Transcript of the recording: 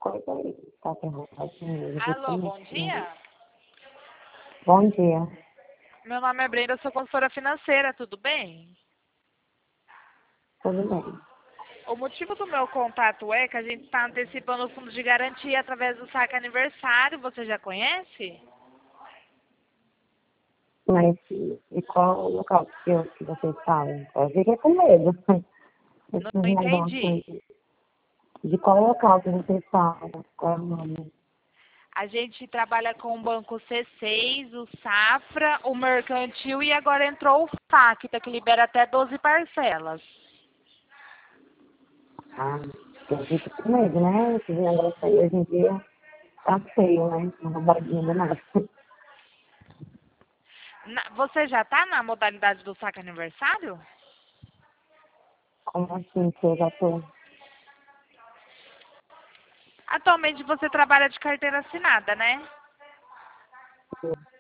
coisa aí. Tá perguntando. Alô, bom dia. Bom dia. Meu nome é Brenda, sou consultora financeira, tudo bem? Tudo bem? O motivo do meu contato é que a gente está antecipando o fundo de garantia através do saque aniversário, você já conhece? Mas e qual o local que vocês falam? Eu fiquei com medo. Não Esses entendi. negócios. De qual local que vocês falam? Qual é o nome? A gente trabalha com o Banco C6, o Safra, o Mercantil e agora entrou o Facta, que libera até 12 parcelas. Ah, eu fico com medo, né? Esses negócios aí hoje em dia tá feio, né? Uma roubadinha danada. Você já está na modalidade do saque aniversário? Como assim que eu já tô? Atualmente você trabalha de carteira assinada, né?